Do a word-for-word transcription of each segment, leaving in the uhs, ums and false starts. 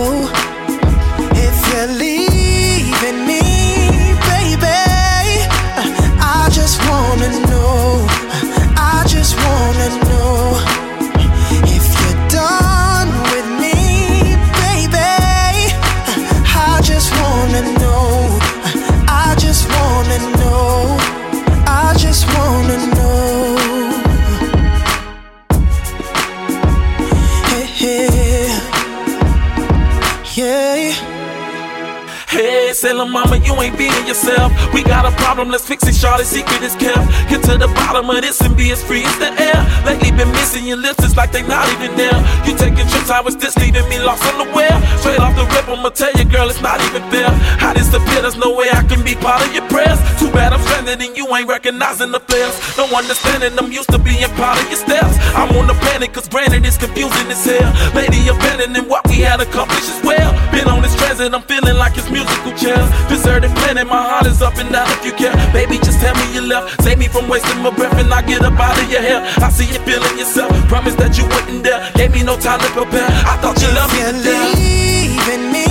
if you're leaving me, baby. I just wanna know, I just wanna know if you're done with me, baby. I just wanna know, I just wanna know, I just wanna know. Hey, yeah. Hey, say lil' mama, you ain't being yourself. We got a problem, let's fix it, shawty, secret is kept. Get to the bottom of this and be as free as the air. Lately been missing your lips, it's like they not even there. You taking trips, how is this leaving me lost unaware? Straight off the rip, I'ma tell you, girl, it's not even fair. I disappear, there's no way I can be part of your prayers. Too bad I'm stranded and you ain't recognizing the flares. No understanding, I'm used to being part of your steps. I'm on the panic, cause granted it's confusing as hell. Lady abandoning what we had accomplished as well. Been on this transit, I'm feeling like it's musical chairs. Deserted planet, my heart is up and down if you care. Baby, just tell me you left. Save me from wasting my breath and I get up out of your hair. I see you feeling yourself. Promise that you wouldn't dare. Gave me no time to prepare. I thought you loved me to death. Leaving me,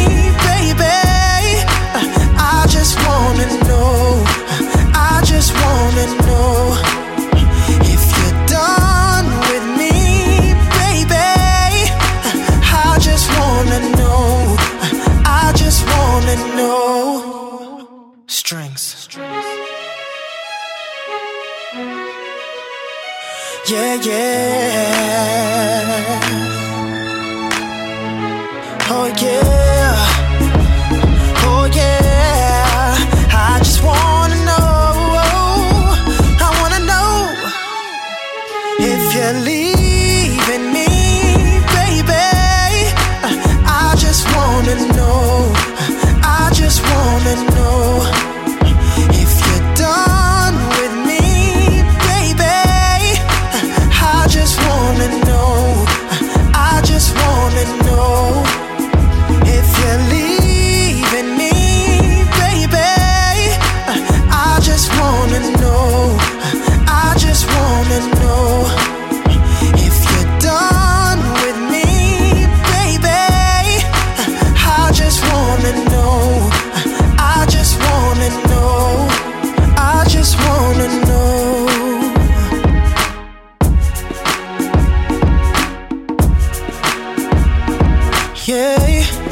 baby. I just wanna know, I just wanna know if you're done with me, baby. I just wanna know, I just wanna know. Strings. Yeah, yeah. Oh yeah. Oh yeah. I just wanna know, I wanna know if you're leaving me, baby. I just wanna know, I just wanna know if you're done with me, baby. I just wanna know, I just wanna know if you're leaving me, baby. I just wanna know, I just wanna know if you're done with me, baby. I just wanna know, I just wanna know, I just wanna know. Yeah.